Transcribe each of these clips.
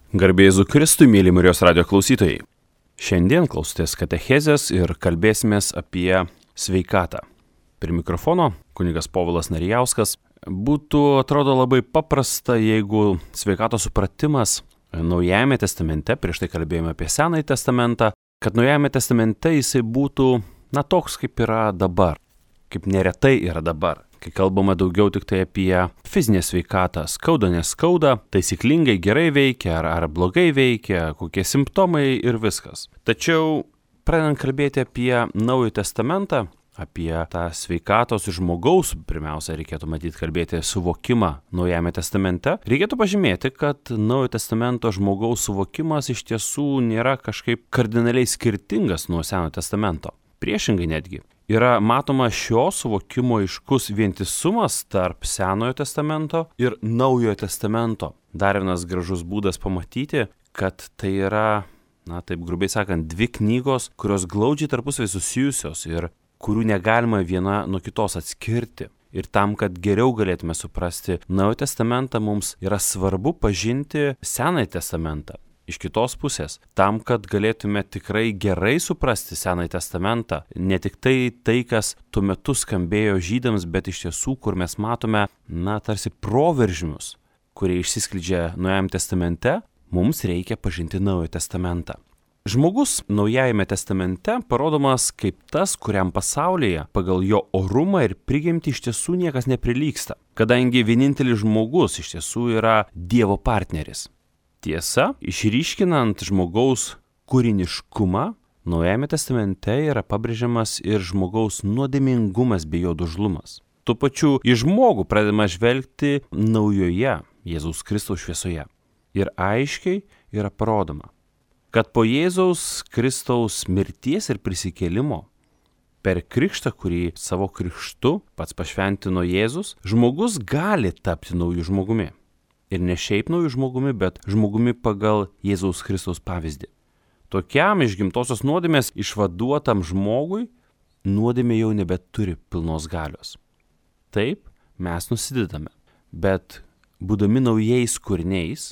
Garbė Jėzui Kristui, mėly Marijos radijo klausytojai. Šiandien klausotės katechezės ir kalbėsimės apie sveikatą. Prie mikrofono kunigas Povilas Narijauskas. Būtų, atrodo, labai paprasta, jeigu sveikatos supratimas Naujajame testamente, prieš tai kalbėjome apie Senąjį testamentą, kad Naujajame testamente jisai būtų, toks kaip yra dabar, kaip neretai yra dabar. Kai kalbama daugiau tik tai apie fizinę sveikatą, skauda, neskauda, taisyklingai gerai veikia ar blogai veikia, kokie simptomai ir viskas. Tačiau, pradedant kalbėti apie Naująjį testamentą, apie tą sveikatos žmogaus, pirmiausia, reikėtų kalbėti suvokimą Naujajame testamente, reikėtų pažymėti, kad Naujojo testamento žmogaus suvokimas iš tiesų nėra kažkaip kardinaliai skirtingas nuo Senojo testamento. Priešingai netgi. Yra matoma šio suvokimo aiškus vientisumas tarp Senojo testamento ir Naujojo testamento. Dar vienas gražus būdas pamatyti, kad tai yra, taip grubiai sakant, dvi knygos, kurios glaudžiai tarpusavy susijusios ir kurių negalima viena nuo kitos atskirti. Ir tam, kad geriau galėtume suprasti Naujojo testamentą, mums yra svarbu pažinti Senąjį testamentą. Iš kitos pusės, tam, kad galėtume tikrai gerai suprasti Senąjį testamentą, ne tik tai, kas tuo metu skambėjo žydams, bet iš tiesų, kur mes matome, tarsi proveržimus, kurie išsiskleidžia Naujajame testamente, mums reikia pažinti Naująjį testamentą. Žmogus Naujajame testamente parodomas kaip tas, kuriam pasaulyje pagal jo orumą ir prigimtį iš tiesų niekas neprilygsta, kadangi vienintelis žmogus iš tiesų yra Dievo partneris. Tiesa, išryškinant žmogaus kūriniškumą, Naujajame testamente yra pabrėžiamas ir žmogaus nuodėmingumas bei jo dužlumas. Tuo pačiu į žmogų pradedama žvelgti naujoje Jėzaus Kristaus šviesoje. Ir aiškiai yra parodoma, kad po Jėzaus Kristaus mirties ir prisikėlimo, per krikštą, kurį savo krikštu pats pašventino Jėzus, žmogus gali tapti naujų žmogumi. Ir ne šiaip naujų žmogumi, bet žmogumi pagal Jėzaus Kristaus pavyzdį. Tokiam iš gimtosios nuodėmės išvaduotam žmogui nuodėmė jau nebeturi pilnos galios. Taip, mes nusidedame, bet būdami naujais kūriniais,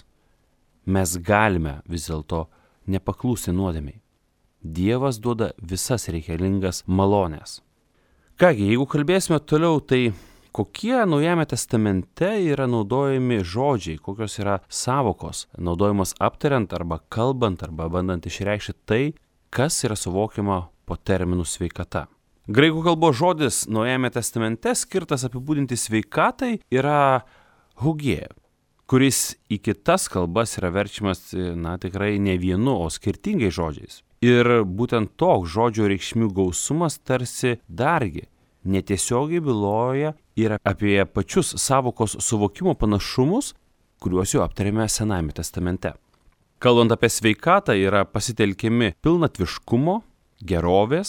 mes galime vis dėlto nepaklūsti nuodėmei. Dievas duoda visas reikalingas malones. Kągi, jeigu kalbėsime toliau, tai kokie Naujajame testamente yra naudojami žodžiai, kokios yra sąvokos, naudojamos aptariant arba kalbant arba bandant išreikšti tai, kas yra suvokiama po terminu sveikata. Graikų kalbos žodis Naujajame testamente skirtas apibūdinti sveikatai yra hugė, kuris į kitas kalbas yra verčiamas, tikrai ne vienu, o skirtingais žodžiais. Ir būtent toks žodžio reikšmių gausumas tarsi dargi netiesiogiai byloja ir apie pačius sąvokos suvokimo panašumus, kuriuos jau aptarėme Senajame testamente. Kalbant apie sveikatą, yra pasitelkiami pilnatviškumo, gerovės,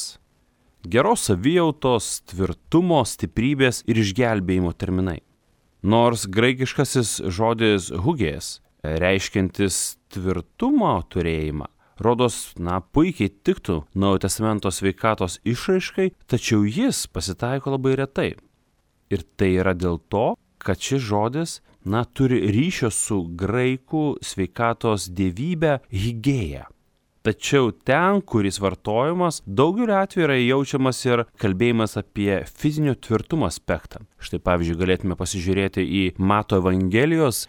geros savijautos, tvirtumo, stiprybės ir išgelbėjimo terminai. Nors graikiškasis žodis hugės, reiškiantis tvirtumo turėjimą, rodos, puikiai tiktų Naujojo testamento sveikatos išraiškai, tačiau jis pasitaiko labai retai. Ir tai yra dėl to, kad šis žodis, turi ryšio su graikų sveikatos dievybe higėja. Tačiau ten, kur jis vartojamas, daugeliu atveju yra jaučiamas ir kalbėjimas apie fizinio tvirtumo aspektą. Štai pavyzdžiui, galėtume pasižiūrėti į Mato Evangelijos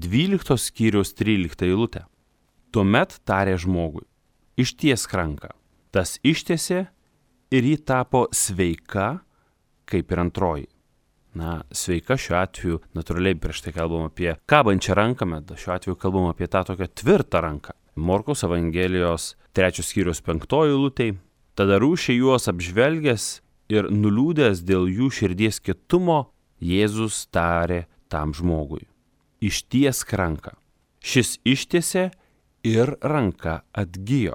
12 skyriaus 13 eilutę. Tuomet tarė žmogui, ištiesk ranką. Tas ištiesė ir ji tapo sveika, kaip ir antroji. Sveika šiuo atveju, natūraliai prieš tai kalbam apie kabančią ranką, bet šiuo atveju kalbam apie tą tokią tvirtą ranką. Morkaus Evangelijos 3 skyriaus 5 eilutėj. Tada rūšė juos apžvelgęs ir nuliūdęs dėl jų širdies kietumo, Jėzus tarė tam žmogui, ištiesk ranką. Šis ištiesė ir ranka atgijo.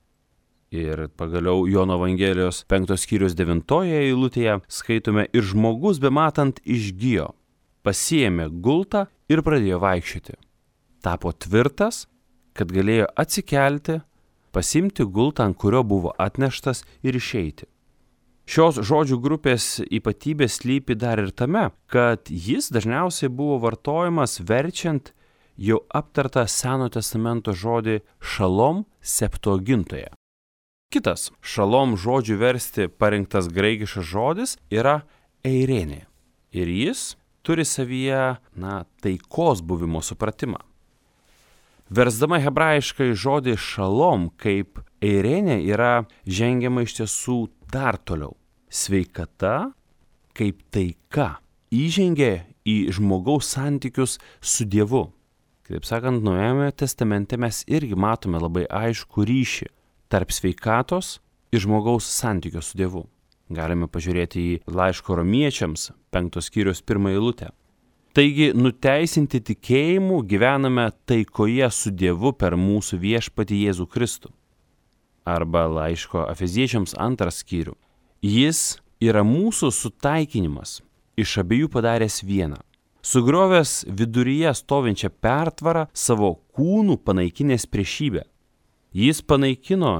Ir pagaliau Jono Evangelijos 5 skyriaus 9 eilutėje skaitome, ir žmogus bematant išgijo, pasiėmė gultą ir pradėjo vaikščioti. Tapo tvirtas, kad galėjo atsikelti, pasiimti gultą, ant kurio buvo atneštas, ir išeiti. Šios žodžių grupės ypatybės slypi dar ir tame, kad jis dažniausiai buvo vartojamas verčiant jau aptartą Senojo testamento žodį šalom septuagintoje. Kitas šalom žodžių versti parinktas graikiškas žodis yra eirene. Ir jis turi savyje, taikos buvimo supratimą. Versdama hebrajiškai žodį šalom kaip eirene yra žengiama iš tiesų dar toliau. Sveikata kaip taika įžengia į žmogaus santykius su Dievu. Kitaip sakant, Naujajame testamente mes irgi matome labai aiškų ryšį tarp sveikatos ir žmogaus santykio su Dievu. Galime pažiūrėti į laiško Romiečiams 5 skyriaus 1 eilutę. Taigi, nuteisinti tikėjimu gyvename taikoje su Dievu per mūsų viešpatį Jėzų Kristų. Arba laiško Efeziečiams 2 skyrių. Jis yra mūsų sutaikinimas, iš abiejų padaręs vieną. Sugriovęs viduryje stovinčią pertvarą savo kūnų panaikinęs priešybę. Jis panaikino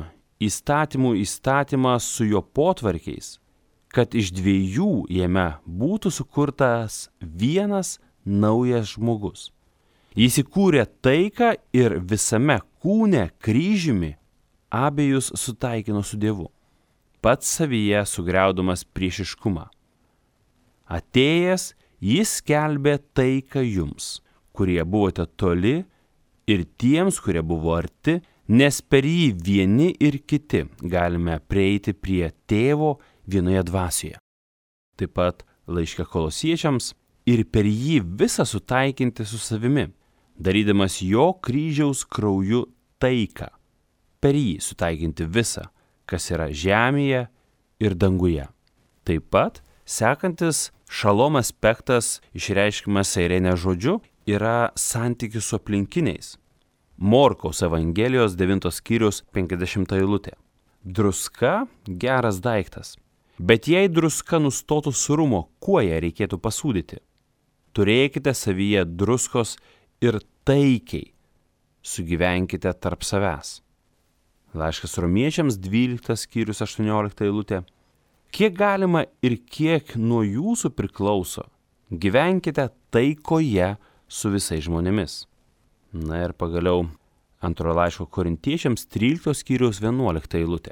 įstatymą su jo potvarkiais, kad iš dviejų jame būtų sukurtas vienas naujas žmogus. Jis įkūrė taiką ir visame kūne kryžiumi abejus sutaikino su Dievu, pats savyje sugriaudamas priešiškumą. Atėjęs, jis skelbė taiką jums, kurie buvote toli, ir tiems, kurie buvo arti, nes per jį vieni ir kiti galime prieiti prie Tėvo vienoje dvasioje. Taip pat laiške Kolosiečiams ir per jį visą sutaikinti su savimi, darydamas jo kryžiaus krauju taiką. Per jį sutaikinti visą, kas yra žemėje ir danguje. Taip pat sekantis šalom aspektas išreiškiamas eirene žodžiu yra santykis su aplinkiniais. Morkaus Evangelijos 9 skyriaus 50 eilutė. Druska geras daiktas, bet jei druska nustotų surumo, kuo ją reikėtų pasūdyti? Turėkite savyje druskos ir taikiai sugyvenkite tarp savęs. Laiškas Romiečiams 12 skyrius 18 eilutė. Kiek galima ir kiek nuo jūsų priklauso, gyvenkite taikoje su visais žmonėmis. Na ir pagaliau antrojo laiško Korintiečiams 13 skyriaus 11 eilutė.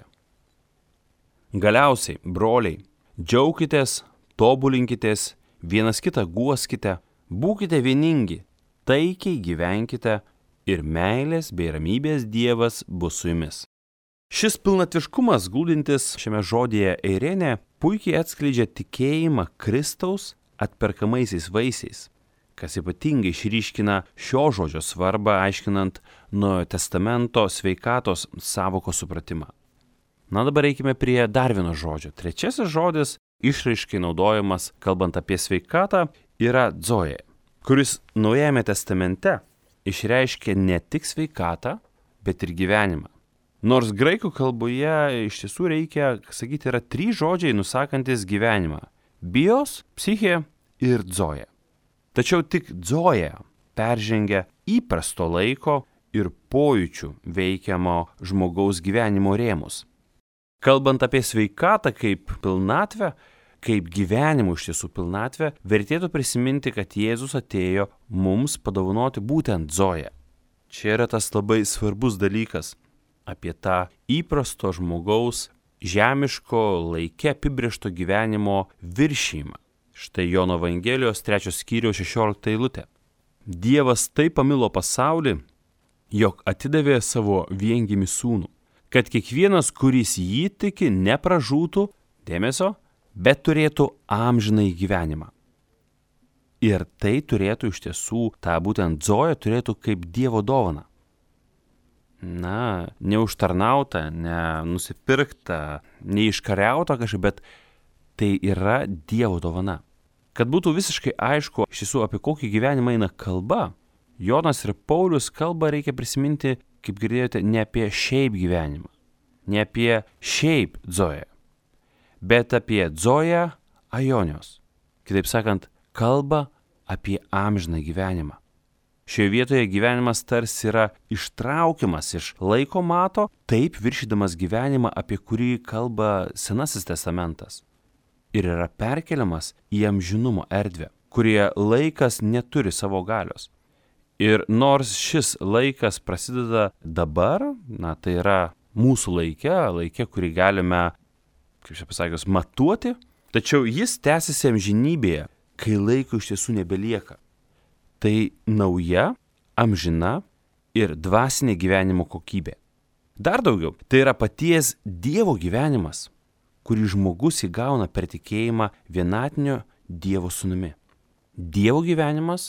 Galiausiai, broliai, džiaukitės, tobulinkitės, vienas kitą guoskite, būkite vieningi, taikiai gyvenkite ir meilės bei ramybės Dievas bus su jumis. Šis pilnatviškumas glūdintis šiame žodyje eirene puikiai atskleidžia tikėjimą Kristaus atperkamaisiais vaisiais, kas ypatingai išryškina šio žodžio svarbą aiškinant Naujojo testamento sveikatos sąvokos supratimą. Na dabar eikime prie dar vieno žodžio. Trečiasis žodis išraiškai naudojamas, kalbant apie sveikatą, yra zoe, kuris Naujajame testamente išreiškia ne tik sveikatą, bet ir gyvenimą. Nors graikų kalboje iš tiesų reikia sakyti yra 3 žodžiai nusakantis gyvenimą – bios, psiche ir zoe. Tačiau tik zoe peržengia įprasto laiko ir pojūčių veikiamo žmogaus gyvenimo rėmus. Kalbant apie sveikatą kaip pilnatvę, kaip gyvenimo iš tiesų pilnatvę, vertėtų prisiminti, kad Jėzus atėjo mums padovanoti būtent zoe. Čia yra tas labai svarbus dalykas apie tą įprasto žmogaus žemiško laike apibrėžto gyvenimo viršijimą. Štai Jono Evangelijos 3 skyriaus 16 eilutė. Dievas taip pamilo pasaulį, jog atidavė savo viengimį sūnų, kad kiekvienas, kuris jį tiki, nepražūtų, dėmesio, bet turėtų amžinąjį gyvenimą. Ir tai turėtų iš tiesų, tą būtent zoe turėtų kaip Dievo dovana. Na, neužtarnauta, nenusipirkta, neiškariauta kažkaip, bet tai yra Dievo dovana. Kad būtų visiškai aišku, iš tiesų apie kokį gyvenimą eina kalba, Jonas ir Paulius kalbą reikia prisiminti, kaip girdėjote, ne apie šiaip gyvenimą, ne apie šiaip zoe, bet apie zoe aionios. Kitaip sakant, kalba apie amžiną gyvenimą. Šioje vietoje gyvenimas tarsi yra ištraukiamas iš laiko mato, taip viršydamas gyvenimą, apie kurį kalba Senasis testamentas. Ir yra perkeliamas į amžinumo erdvę, kurioje laikas neturi savo galios. Ir nors šis laikas prasideda dabar, tai yra mūsų laike, kurį galime, kaip čia pasakius, matuoti, tačiau jis tęsiasi amžinybėje, kai laiko iš tiesų nebelieka. Tai nauja, amžina ir dvasinė gyvenimo kokybė. Dar daugiau, tai yra paties Dievo gyvenimas, kurį žmogus įgauna per tikėjimą vienatinio Dievo sūnumi. Dievo gyvenimas,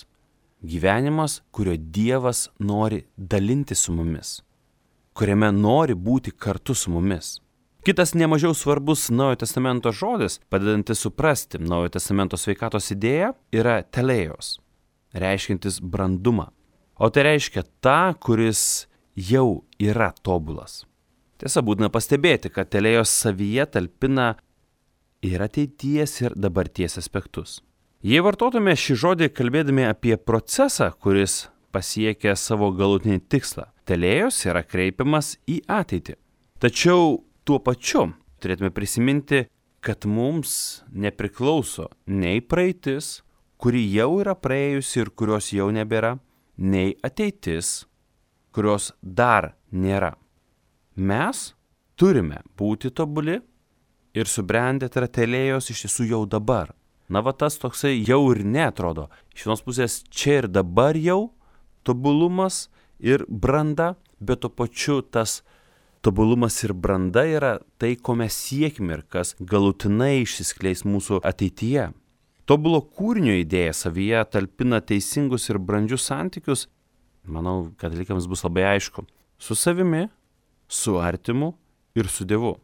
kurio Dievas nori dalinti su mumis, kuriame nori būti kartu su mumis. Kitas nemažiau svarbus Naujojo testamento žodis, padedantis suprasti Naujojo testamento sveikatos idėją, yra telėjos, reiškiantis brandumą. O tai reiškia tą, kuris jau yra tobulas. Tiesa, būtina pastebėti, kad telėjos savyje talpina ir ateities, ir dabarties aspektus. Jei vartotume šį žodį kalbėdami apie procesą, kuris pasiekia savo galutinį tikslą, telėjos yra kreipiamas į ateitį. Tačiau tuo pačiu turėtume prisiminti, kad mums nepriklauso nei praeitis, kuri jau yra praėjusi ir kurios jau nebėra, nei ateitis, kurios dar nėra. Mes turime būti tobuli ir subrendę, tai yra telėjos iš tiesų jau dabar. Tas toksai jau ir neatrodo. Iš vienos pusės čia ir dabar jau tobulumas ir branda, bet tuo pačiu tas tobulumas ir branda yra tai, ko mes siekime ir kas galutinai išsiskleis mūsų ateityje. Tobulo kūrinio idėja savyje talpina teisingus ir brandžius santykius, manau, katalikams bus labai aišku, su savimi, su artimu ir su Dievu.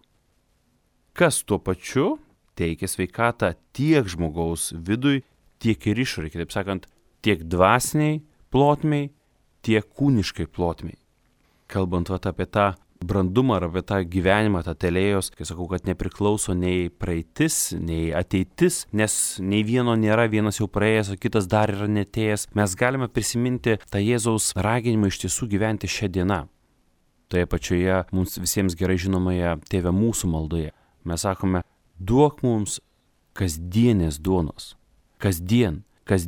Kas tuo pačiu teikia sveikatą tiek žmogaus vidui, tiek ir išorėj, kitaip sakant, tiek dvasiniai plotmei, tiek kūniškai plotmei. Kalbant apie tą brandumą ar apie tą gyvenimą, tą telėjos, kai sakau, kad nepriklauso nei praeitis, nei ateitis, nes nei vieno nėra, vienas jau praėjęs, o kitas dar yra netėjęs, mes galime prisiminti tą Jėzaus raginimą iš tiesų gyventi šią dieną. Toje pačioje mums visiems gerai žinomoje Tėve mūsų maldoje. Mes sakome, duok mums kasdienės duonos. Kasdien,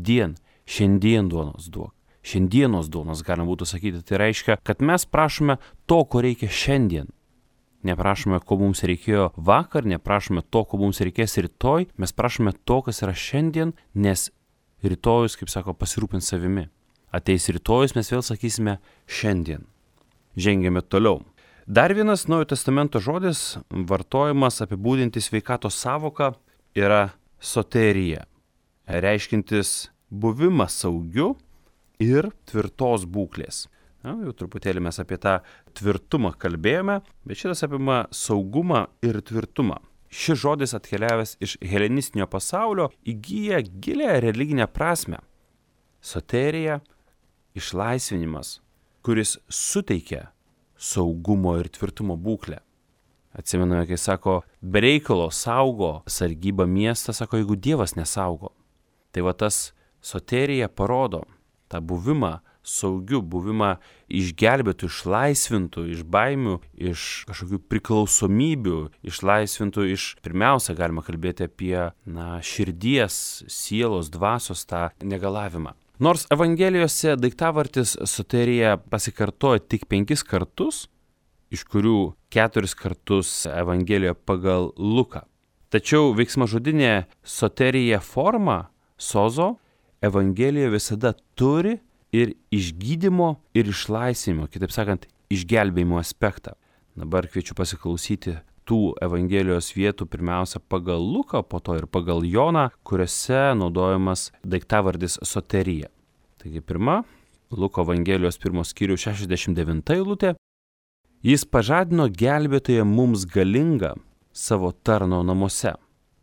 šiandien duonos duok. Šiandienos duonos galima būtų sakyti, tai reiškia, kad mes prašome to, ko reikia šiandien. Neprašome, ko mums reikėjo vakar, neprašome to, ko mums reikės rytoj, mes prašome to, kas yra šiandien, nes rytojus, kaip sako, pasirūpins savimi. Ateis rytojus, mes vėl sakysime šiandien. Žengiame toliau. Dar vienas Naujojo testamento žodis, vartojimas apibūdinti sveikatos savoką, yra soterija, reiškintis buvimą saugiu ir tvirtos būklės. Jau truputėlį mes apie tą tvirtumą kalbėjome, bet šitas apima saugumą ir tvirtumą. Šis žodis atkeliavęs iš helenistinio pasaulio įgyja gilią religinę prasmę. Soterija – išlaisvinimas, kuris suteikia saugumo ir tvirtumo būklę. Atsimename, kai sako, be reikalo saugo sargybą miestą, sako, jeigu Dievas nesaugo. Tai tas soterija parodo tą buvimą saugiu, buvimą išgelbėtų, išlaisvintų iš baimių, iš kažkokių priklausomybių, išlaisvintų iš, pirmiausia, galima kalbėti apie širdies, sielos, dvasios tą negalavimą. Nors Evangelijose daiktavardis soterija pasikartoja tik 5 kartus, iš kurių 4 kartus Evangelijoje pagal Luką. Tačiau veiksmažodinė soterija forma, sozo, Evangelijoje visada turi ir išgydymo, ir išlaisvinimo, kitaip sakant, išgelbėjimo aspektą. Dabar kviečiu pasiklausyti tų Evangelijos vietų, pirmiausia pagal Luką, po to ir pagal Joną, kuriuose naudojamas daiktavardis soterija. Taigi pirma, Luko Evangelijos 1 skyriaus 69 eilutė. Jis pažadino gelbėtoją mums galingą savo tarno namuose.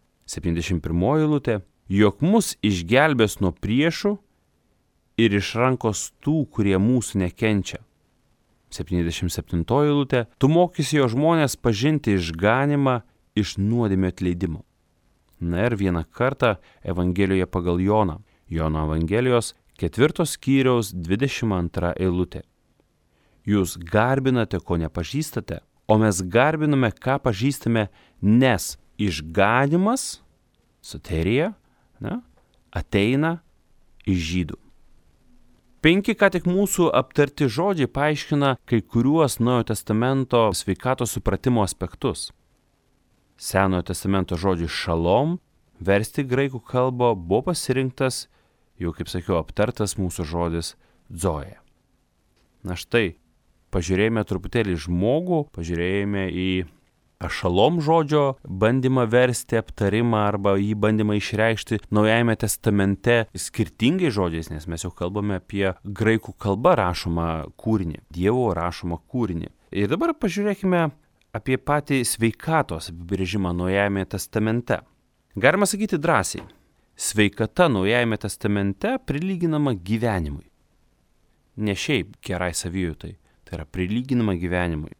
71 eilutė. Jog mus išgelbės nuo priešų ir iš rankos tų, kurie mūsų nekenčia. 77 eilutė. Tu mokysi jo žmonės pažinti išganimą iš nuodėmio atleidimo. Na ir vieną kartą Evangelijoje pagal Joną. Jono Evangelijos 4 skyriaus 22 eilutė. Jūs garbinate, ko nepažįstate, o mes garbiname, ką pažįstame, nes išganimas, soterija, ateina iš žydų. 5 ką tik mūsų aptarti žodžiai paaiškina kai kuriuos Naujojo testamento sveikatos supratimo aspektus. Senojo testamento žodžiai šalom versti graikų kalbą buvo pasirinktas, jau kaip sakiau, aptartas mūsų žodis zoe. Na štai, pažiūrėjome truputėlį žmogų, pažiūrėjome į šalom žodžio bandymą versti, aptarimą arba jį bandymą išreikšti Naujajame testamente skirtingais žodžiais, nes mes jau kalbame apie graikų kalbą rašomą kūrinį, Dievo rašomą kūrinį. Ir dabar pažiūrėkime apie patį sveikatos apibrėžimą Naujajame testamente. Galima sakyti drąsiai, sveikata Naujajame testamente prilyginama gyvenimui. Ne šiaip gerai savijautai, tai yra prilyginama gyvenimui.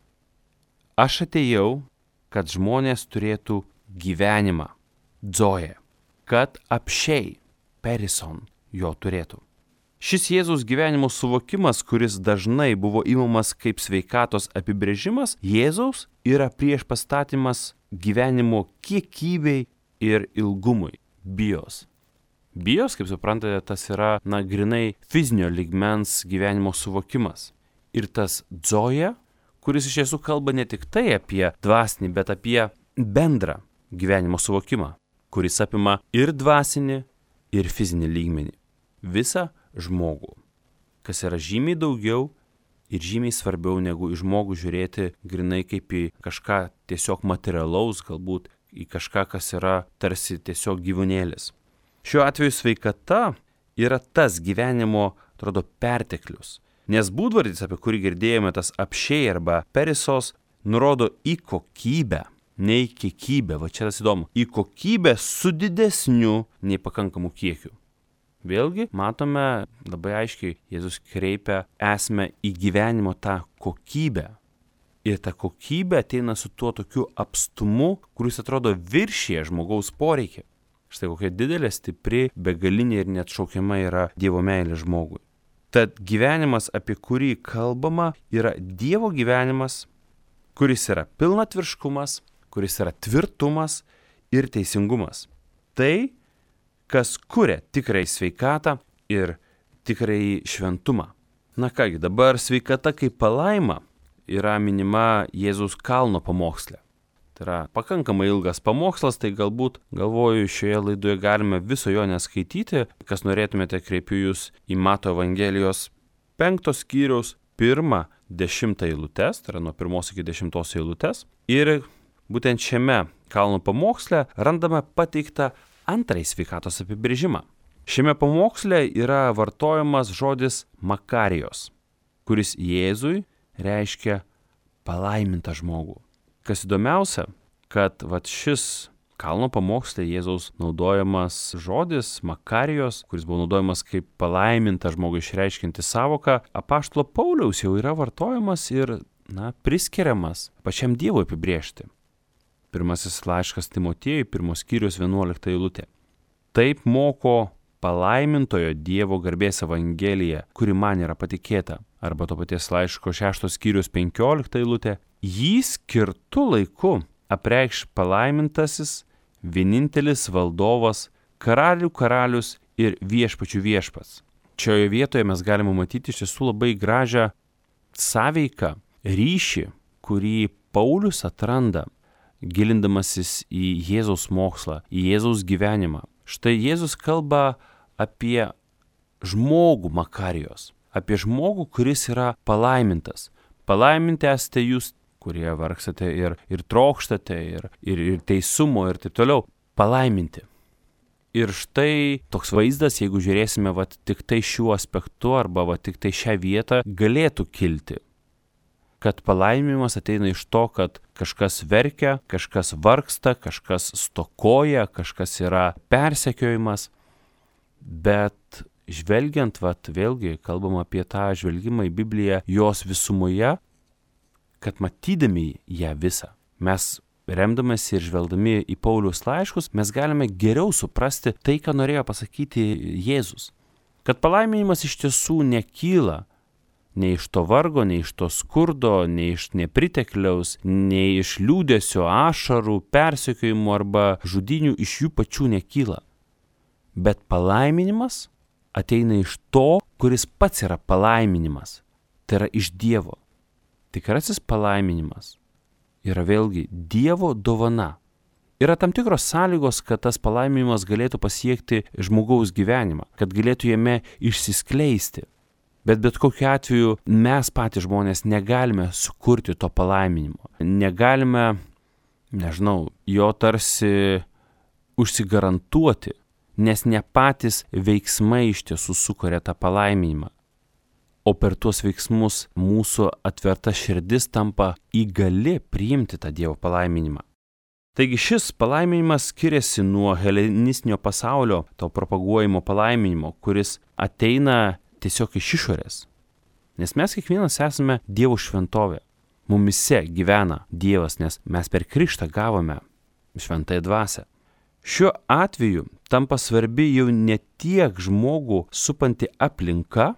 Aš atėjau, kad žmonės turėtų gyvenimą, zoe, kad apsčiai, perison, jo turėtų. Šis Jėzaus gyvenimo suvokimas, kuris dažnai buvo imamas kaip sveikatos apibrėžimas, Jėzaus yra priešpastatymas gyvenimo kiekybei ir ilgumui, bios. Bios, kaip suprantate, tas yra, grinai fizinio lygmens gyvenimo suvokimas. Ir tas zoe, kuris iš tiesų kalba ne tik tai apie dvasinį, bet apie bendrą gyvenimo suvokimą, kuris apima ir dvasinį, ir fizinį lygmenį. Visą žmogų, kas yra žymiai daugiau ir žymiai svarbiau negu į žmogų žiūrėti grinai kaip į kažką tiesiog materialaus, galbūt į kažką, kas yra tarsi tiesiog gyvūnėlis. Šiuo atveju sveikata yra tas gyvenimo, atrodo, perteklius. Nes būdvardis, apie kurį girdėjome, tas apsčiai arba perisos, nurodo į kokybę, ne į kiekybę. Va čia tas įdomu. Į kokybę su didesniu nei pakankamu kiekiu. Vėlgi, matome labai aiškiai, Jėzus kreipia esmę į gyvenimo tą kokybę. Ir ta kokybė ateina su tuo tokiu apstumu, kuris atrodo viršyje žmogaus poreikį. Štai kokia didelė, stipri, begalinė ir neatšaukiama yra Dievo meilė žmogui. Tad gyvenimas, apie kurį kalbama, yra Dievo gyvenimas, kuris yra pilnatvirškumas, kuris yra tvirtumas ir teisingumas. Tai, kas kuria tikrai sveikatą ir tikrai šventumą. Na kągi, dabar sveikata kaip palaima yra minima Jėzaus kalno pamoksle. Tai yra pakankamai ilgas pamokslas, tai galbūt, galvoju, šioje laidoje galime viso jo neskaityti. Kas norėtumėte, kreipiu jūs į Mato Evangelijos 5 skyriaus 1-10 eilutes, tai yra nuo 1 iki 10 eilutes. Ir būtent šiame kalno pamoksle randame pateiktą antrąjį sveikatos apibrėžimą. Šiame pamoksle yra vartojamas žodis makarijos, kuris Jėzui reiškia palaimintą žmogų. Kas įdomiausia, kad šis kalno pamoksle Jėzaus naudojamas žodis makarijos, kuris buvo naudojamas kaip palaiminta žmogų išreiškianti savoka, apaštalo Pauliaus jau yra vartojamas ir, priskiriamas pačiam Dievui apibrėžti. Pirmasis laiškas Timotiejui, 1 skyrius 11 eilutė. Taip moko palaimintojo Dievo garbės evangelija, kuri man yra patikėta. Arba to paties laiško 6 skyrius 15 eilutė. Jį skirtu laiku apreikš palaimintasis, vienintelis valdovas, karalių karalius ir viešpačių viešpats. Šioje vietoje mes galime matyti iš tiesų labai gražią sąveiką, ryšį, kurį Paulius atranda, gilindamasis į Jėzaus mokslą, į Jėzaus gyvenimą. Štai Jėzus kalba apie žmogų makarijos, apie žmogų, kuris yra palaimintas. Palaiminti esate jūs, kurie vargstate ir trokštate, ir teisumo, ir taip toliau. Palaiminti. Ir štai toks vaizdas, jeigu žiūrėsime tik tai šiuo aspektu arba tik tai šią vietą, galėtų kilti. Kad palaiminimas ateina iš to, kad kažkas verkia, kažkas vargsta, kažkas stokoja, kažkas yra persekiojimas. Bet žvelgiant, vėlgi kalbam apie tą žvelgimą į Bibliją jos visumoje, kad matydami ją visą, mes remdamasi ir žvelgdami į Pauliaus laiškus, mes galime geriau suprasti tai, ką norėjo pasakyti Jėzus. Kad palaiminimas iš tiesų nekyla nei iš to vargo, nei iš to skurdo, nei iš nepritekliaus, nei iš liūdesio, ašarų, persekiojimų arba žudynių iš jų pačių nekyla. Bet palaiminimas ateina iš to, kuris pats yra palaiminimas. Tai yra iš Dievo. Tikrasis palaiminimas yra vėlgi Dievo dovana. Yra tam tikros sąlygos, kad tas palaiminimas galėtų pasiekti žmogaus gyvenimą, kad galėtų jame išsiskleisti. Bet kokiu atveju mes patys žmonės negalime sukurti to palaiminimo. Negalime, jo tarsi užsigarantuoti, nes ne patys veiksmai iš tiesų sukuria tą palaiminimą. O per tuos veiksmus mūsų atverta širdis tampa įgali priimti tą Dievo palaiminimą. Taigi šis palaiminimas skiriasi nuo helenistinio pasaulio, to propaguojimo palaiminimo, kuris ateina tiesiog iš išorės. Nes mes kiekvienas esame Dievo šventovė. Mumise gyvena Dievas, nes mes per krikštą gavome šventąją dvasią. Šiuo atveju tampa svarbi jau ne tiek žmogų supanti aplinka,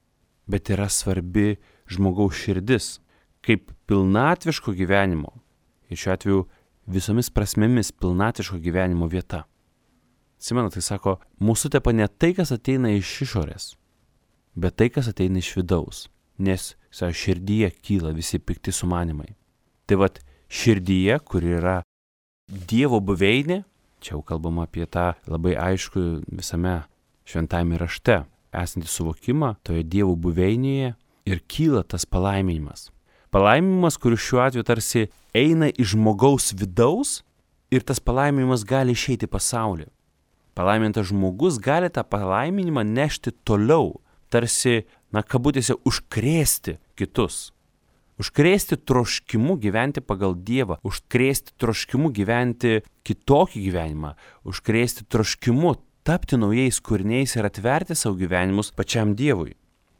bet yra svarbi žmogaus širdis, kaip pilnatviško gyvenimo. Ir šiuo atveju visomis prasmėmis pilnatviško gyvenimo vieta. Simenas tai sako, mūsų tepa ne tai, kas ateina iš išorės, bet tai, kas ateina iš vidaus, nes širdyje kyla visi pikti sumanimai. Tai vat širdyje, kur yra Dievo buveinė, čia jau kalbama apie tą labai aišku visame šventajame rašte, esantį suvokimą toje Dievo buveinėje ir kyla tas palaiminimas. Palaiminimas, kuris šiuo atveju tarsi eina iš žmogaus vidaus ir tas palaiminimas gali išeiti į pasaulį. Palaimintas žmogus gali tą palaiminimą nešti toliau, tarsi, kabutėse, užkrėsti kitus. Užkrėsti troškimu gyventi pagal Dievą, užkrėsti troškimu gyventi kitokį gyvenimą, užkrėsti troškimu tapti naujais kūriniais ir atverti savo gyvenimus pačiam Dievui.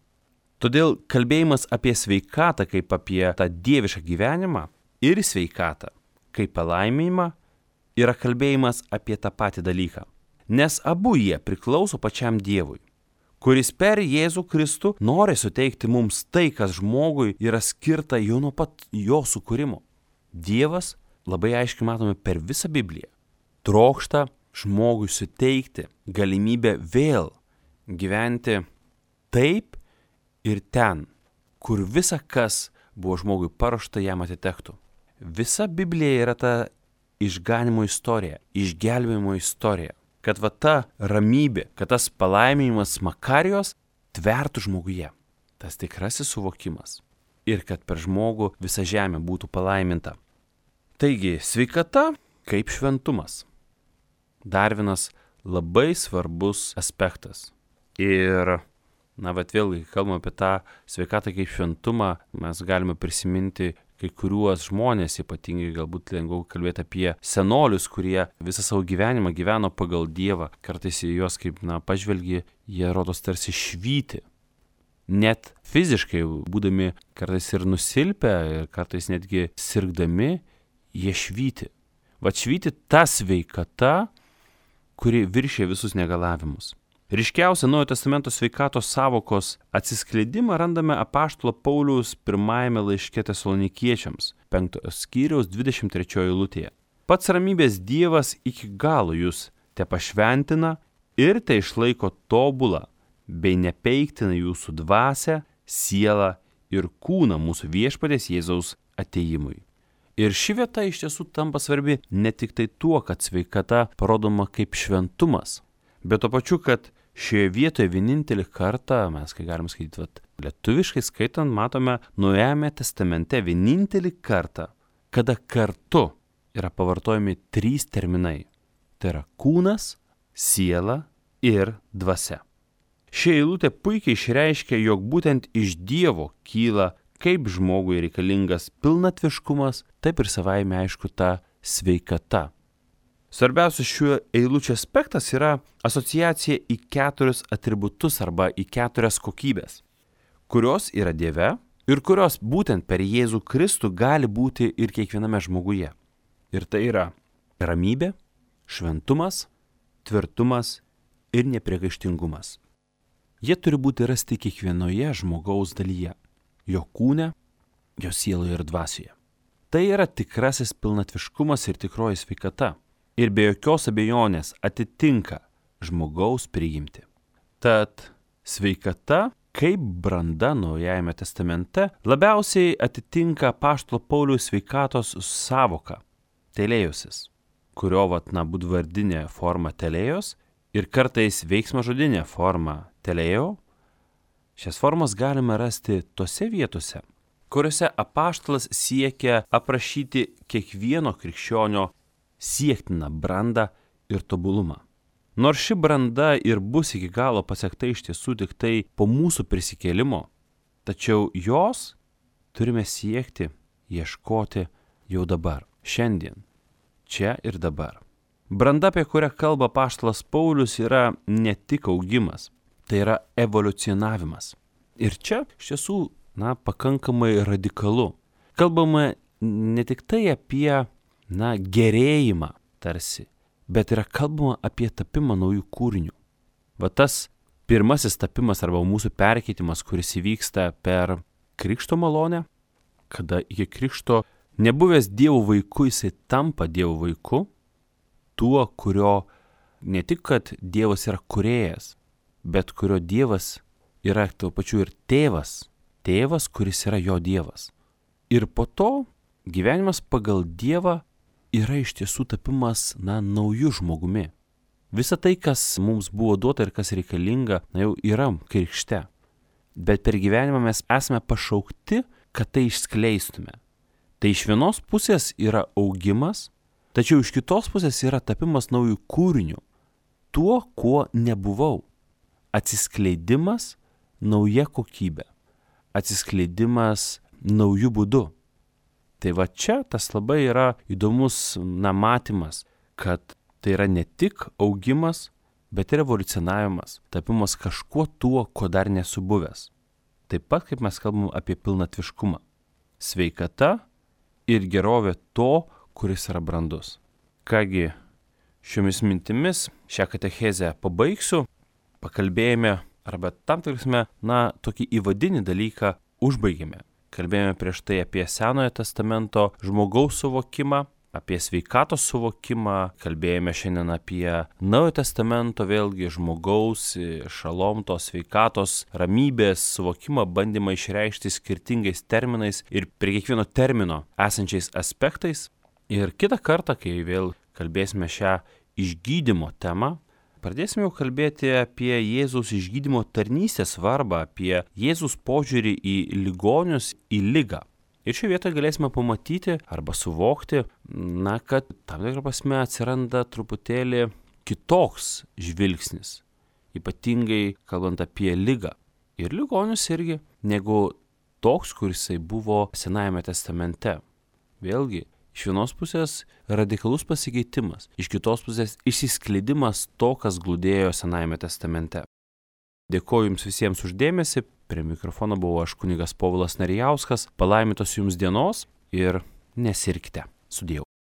Todėl kalbėjimas apie sveikatą kaip apie tą dievišką gyvenimą ir sveikatą kaip palaiminimą yra kalbėjimas apie tą patį dalyką. Nes abu jie priklauso pačiam Dievui, kuris per Jėzų Kristų nori suteikti mums tai, kas žmogui yra skirta jau nuo pat jo sukūrimo. Dievas, labai aiškiai matome per visą Bibliją, trokšta žmogui suteikti galimybę vėl gyventi taip ir ten, kur visa kas buvo žmogui paruošta jam atitektų. Visa Biblija yra ta išganimo istorija, išgelbėjimo istorija. Kad ta ramybė, kad tas palaiminimas Makarijos tvertų žmoguje. Tas tikrasis suvokimas. Ir kad per žmogų visa žemė būtų palaiminta. Taigi, sveikata kaip šventumas. Dar vienas labai svarbus aspektas. Ir vėlgi, kai kalbame apie tą sveikatą kaip šventumą, mes galime prisiminti kai kuriuos žmonės, ypatingai galbūt lengviau kalbėti apie senolius, kurie visą savo gyvenimą gyveno pagal Dievą. Kartais į juos, kaip pažvelgi, jie rodos tarsi švyti. Net fiziškai, būdami kartais ir nusilpę, ir kartais netgi sirgdami, jie švyti. Švyti ta sveikata, kuri viršė visus negalavimus. Ryškiausia Naujojo testamento sveikatos sąvokos atsiskleidimą randame apaštalo Pauliaus pirmajame laiške Tesalonikiečiams, 5 skyriaus 23 eilutėje. Pats ramybės Dievas iki galo jūs tepašventina ir te išlaiko tobulą, bei nepeiktina jūsų dvasią, sielą ir kūną mūsų viešpaties Jėzaus atėjimui. Ir ši vieta iš tiesų tampa svarbi ne tik tai tuo, kad sveikata parodoma kaip šventumas, bet to pačiu, kad šioje vietoje vienintelį kartą, mes kai galim skaityti, lietuviškai skaitant, matome Naujajame testamente vienintelį kartą, kada kartu yra pavartojami 3 terminai. Tai yra kūnas, siela ir dvasia. Ši eilutė puikiai išreiškia, jog būtent iš Dievo kyla kaip žmogui reikalingas pilnatviškumas, taip ir savaime aišku ta sveikata. Svarbiausias šių eilučių aspektas yra asociacija į 4 atributus arba į 4 kokybės, kurios yra Dieve ir kurios būtent per Jėzų Kristų gali būti ir kiekviename žmoguje. Ir tai yra ramybė, šventumas, tvirtumas ir nepriekaištingumas. Jie turi būti rasti kiekvienoje žmogaus dalyje, jo kūne, jo sieloje ir dvasioje. Tai yra tikrasis pilnatviškumas ir tikroji sveikata. Ir be jokios abejonės atitinka žmogaus prigimtį. Tad sveikata kaip branda Naujajame testamente labiausiai atitinka apaštalo Pauliaus sveikatos savoką – telėjusis, kurio būdvardinė forma telėjos ir kartais veiksmažodinė forma telėjo. Šias formas galime rasti tose vietose, kuriuose apaštalas siekia aprašyti kiekvieno krikščionio siektiną brandą ir tobulumą. Nors ši branda ir bus iki galo pasiekta iš tiesų tik tai po mūsų prisikėlimo, tačiau jos turime siekti, ieškoti jau dabar, šiandien, čia ir dabar. Branda, apie kurią kalba apaštalas Paulius, yra ne tik augimas, tai yra evoliucionavimas. Ir čia iš tiesų, pakankamai radikalu. Kalbama ne tik tai apie, gerėjimą tarsi, bet yra kalbama apie tapimą naujų kūrinių. Tas pirmasis tapimas arba mūsų perkeitimas, kuris įvyksta per krikšto malonę, kada iki krikšto nebuvęs Dievo vaiku, jisai tampa Dievo vaiku, tuo, kurio ne tik, kad Dievas yra kūrėjas, bet kurio Dievas yra tuo pačiu ir tėvas, kuris yra jo Dievas. Ir po to gyvenimas pagal Dievą yra iš tiesų tapimas, naujų žmogumi. Visa tai, kas mums buvo duota ir kas reikalinga, jau yra krikšte. Bet per gyvenimą mes esame pašaukti, kad tai išskleistume. Tai iš vienos pusės yra augimas, tačiau iš kitos pusės yra tapimas naujų kūrinių. Tuo, kuo nebuvau. Atsiskleidimas nauja kokybė. Atsiskleidimas naujų būdų. Tai čia tas labai yra įdomus matymas, kad tai yra ne tik augimas, bet ir evoliucionavimas, tapimas kažkuo tuo, ko dar nesu buvęs. Taip pat, kaip mes kalbam apie pilnatviškumą. Sveikata ir gerovė to, kuris yra brandus. Kągi, šiomis mintimis šią katechezę pabaigsiu, pakalbėjome, arba tam tikrasme, tokį įvadinį dalyką užbaigėme. Kalbėjome prieš tai apie Senojo testamento žmogaus suvokimą, apie sveikatos suvokimą, kalbėjome šiandien apie Naujojo testamento vėlgi žmogaus, šalomto, sveikatos, ramybės suvokimą, bandymą išreikšti skirtingais terminais ir prie kiekvieno termino esančiais aspektais. Ir kitą kartą, kai vėl kalbėsime šią išgydymo temą, pradėsime jau kalbėti apie Jėzaus išgydymo tarnystės svarbą, apie Jėzaus požiūrį į ligonius, į ligą. Ir šioje vietoje galėsime pamatyti arba suvokti, kad tam tikrą prasme atsiranda truputėlį kitoks žvilgsnis, ypatingai kalbant apie ligą. Ir ligonius irgi, negu toks, kuris buvo Senajame testamente. Vėlgi, iš vienos pusės radikalus pasikeitimas, iš kitos pusės išsiskleidimas to, kas glūdėjo Senajame testamente. Dėkoju Jums visiems už dėmesį, prie mikrofono buvau aš kunigas Povilas Narijauskas, palaimintos Jums dienos ir nesirkite. Sudieu.